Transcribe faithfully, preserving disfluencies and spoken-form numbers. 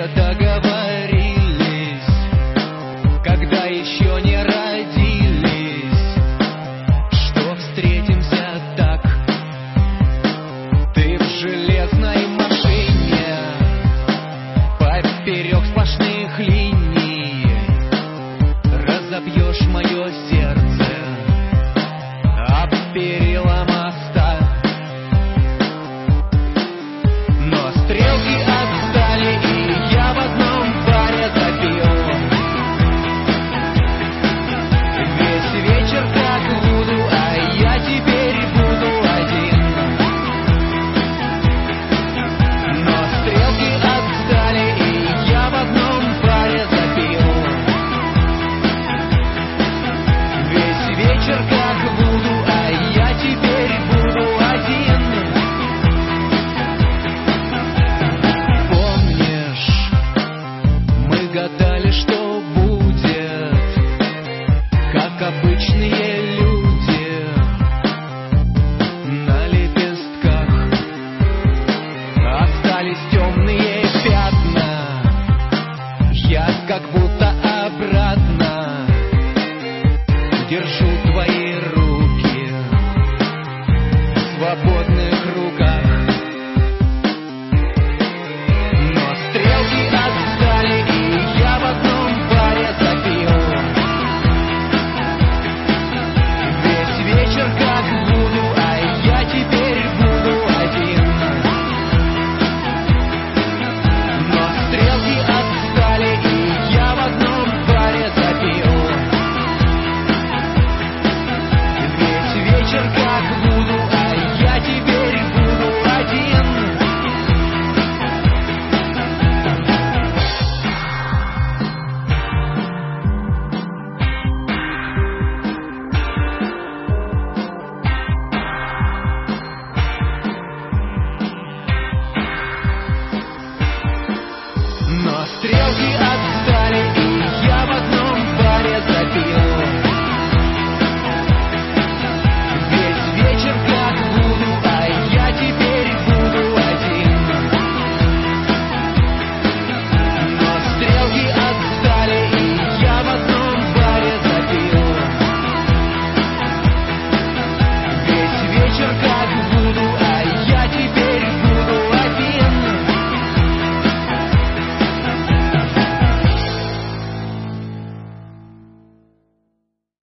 же договорились, когда еще не родились, что встретимся так. Ты в железной машине, поперек сплошных линий, разобьешь мое сердце об перила моста. Но стрелки отстали, и я в одном баре запил. Весь вечер как буду, а я теперь буду один. Но стрелки отстали, и я в одном баре запил. Весь вечер как буду, а я теперь буду один. Помнишь, мы гадали, что будет, как обычные люди на лепестках. Остались темные пятна, я как будто обратно держу